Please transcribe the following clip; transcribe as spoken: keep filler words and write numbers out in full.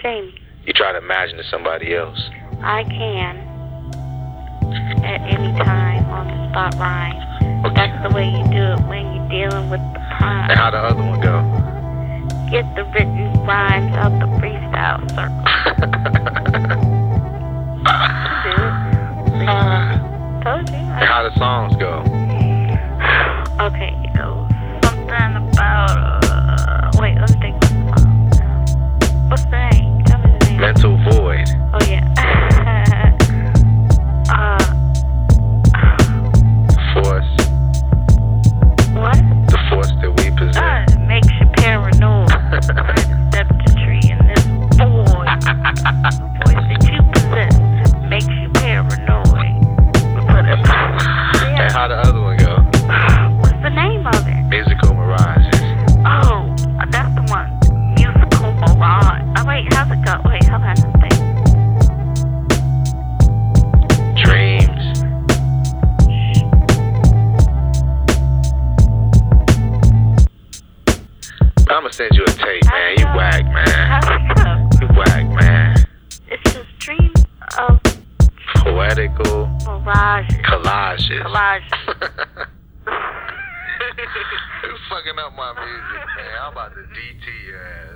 Jamie. You try to imagine it's somebody else. I can. At any time on the spot rhyme. Okay. That's the way you do it when you're dealing with the prime. And how the other one go? Get the written rhymes of the freestyle circle. Do it. Told you. And how the songs go? Okay, it goes something about, uh, wait, let me think about the song. What's the name? Tell me the name. Mental Void. Oh, yeah. uh, Force. what? The force that we possess. Uh, it makes you paranoid. Step the tree in this void. The voice that you possess makes you paranoid. Put it yeah. And how the other one go? What's the name of it? Musical Mirages. Oh, that's the one. Musical Mirage. Oh, wait, how's it go? Wait, hold on. Let's think. Dreams. I'ma send you a tape, man. You whack, man. How's it go? You whack, man. It's just dreams of Poetical mirages. collages. Collages. You fucking up my music, man. I'm about to D T your ass.